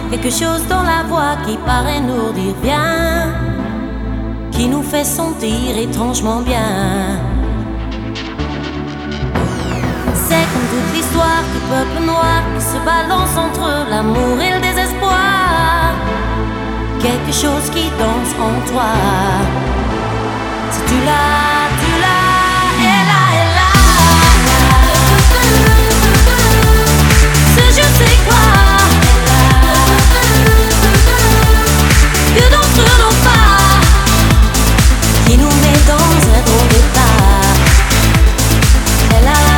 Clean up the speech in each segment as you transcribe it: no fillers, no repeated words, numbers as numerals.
quelque chose dans la voix qui paraît nous dire bien, qui nous fait sentir étrangement bien. C'est comme toute l'histoire du peuple noir qui se balance entre l'amour et le désespoir. Quelque chose qui danse en toi. Si tu l'as, elle a. Ce je sais quoi que d'entre nos pas qui nous met dans un drôle d'état. Elle a.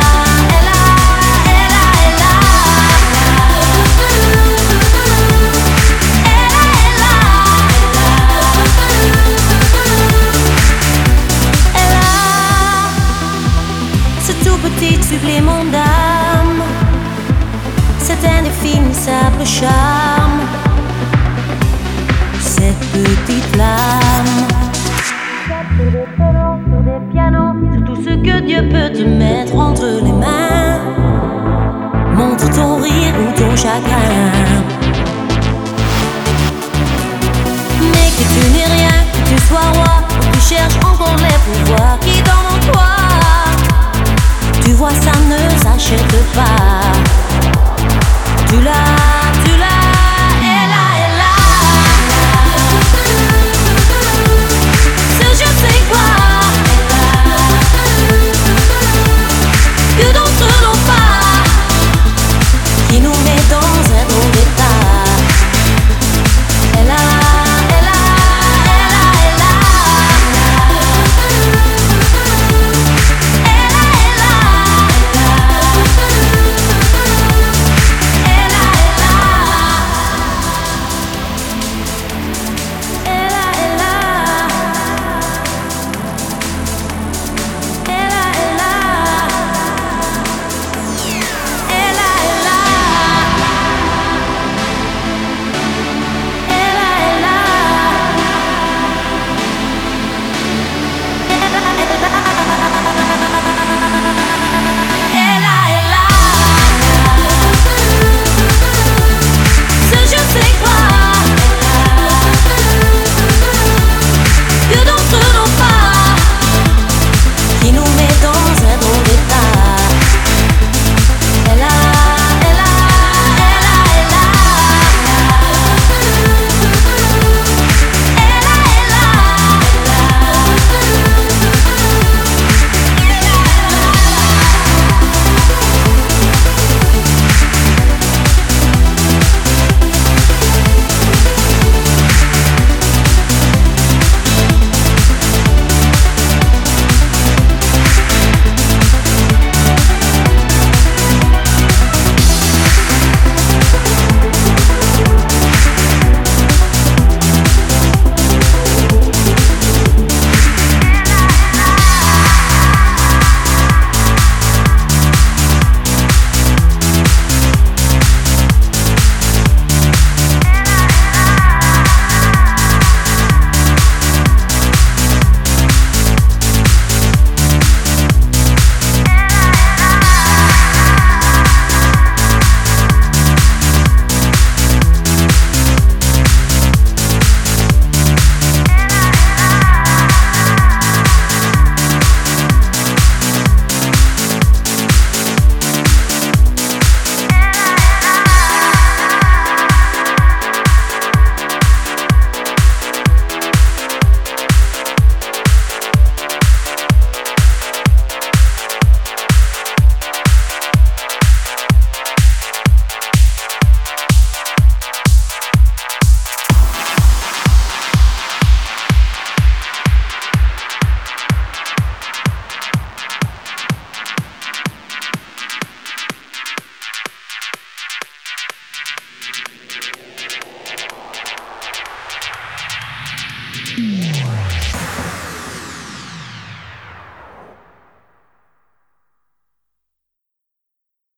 Petit supplément d'âme, cet indéfinissable charme, cette petite flamme. Sur des violons, sur des pianos, sur tout ce que Dieu peut te mettre entre les mains. Montre ton rire ou ton chagrin, mais que tu n'es rien, que tu sois roi, que tu cherches encore les pouvoirs qui dorment en toi. Tu vois, ça ne s'achète pas. Tu l'as, elle a. Ce je sais quoi que d'entre nos pas qui nous met dans un drôle d'état. Elle a.